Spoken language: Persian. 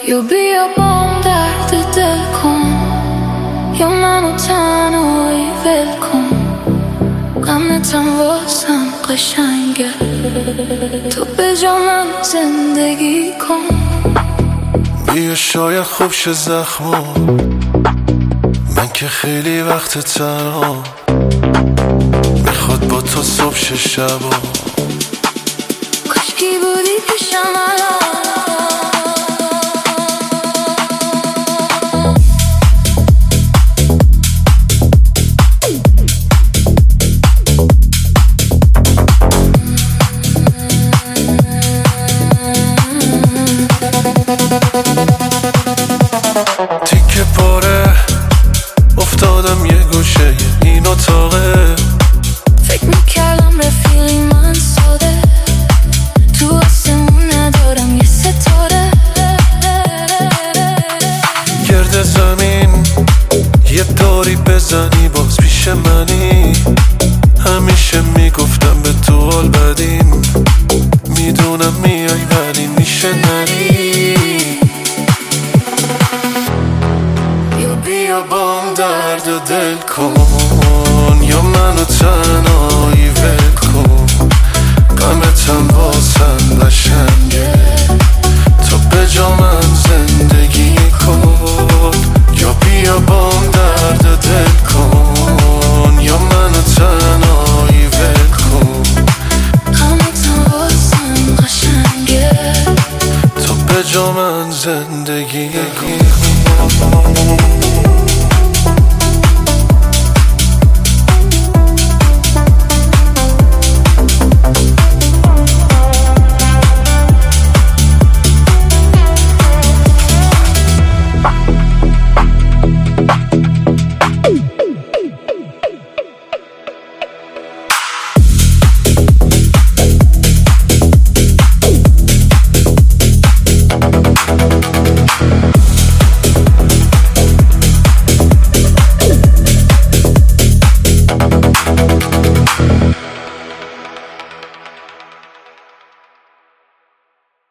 یا بیا بام درد دل کن، یا منو تنهایی ول کن. غمتم واسم قشنگه، تو به جا من زندگی کن. بیا شاید خوب شه زخما، من که خیلی وقت تنها، میخواد با تو صبح شه شبا. کاشکی بودی پیشم الان. تیکه پاره افتادم یه گوشه این اتاقه، فکر میکردم رفیقی من ساده، تو آسمون ندارم یه ستاره. گرد زمین یه داری بزنی باز پیش منی. همیشه میگفتم به تو حال بدیم، میدونم میای ولی میشه نری. بیا بام درد و دل کن، یا منو تنهایی ول کن. غمتم واسم قشنگه، تو به جا من زندگی کن. یا بیا بام درد و دل کن، یا منو تنهایی ول کن. غمتم واسم قشنگه، تو به جا من زندگی کن.